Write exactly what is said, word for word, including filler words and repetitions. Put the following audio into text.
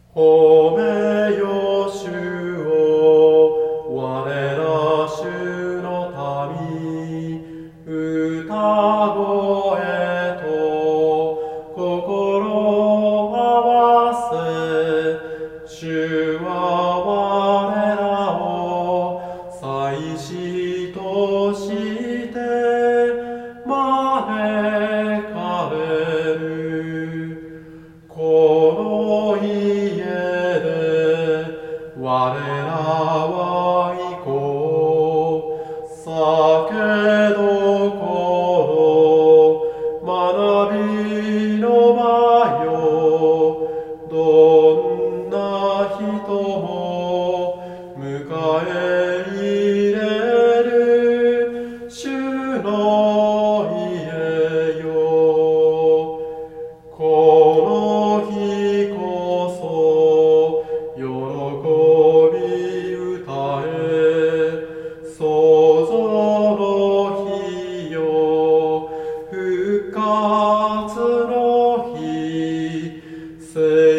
褒めよ主を我ら主の民、歌声と心合わせ、主は我らを祭司として招かれる。この家で我らは行こう。酒どころ、学びの場よ。どんな人も迎え入れる主の家よ。この日こそ喜び歌え、創造の日よ、復活の日。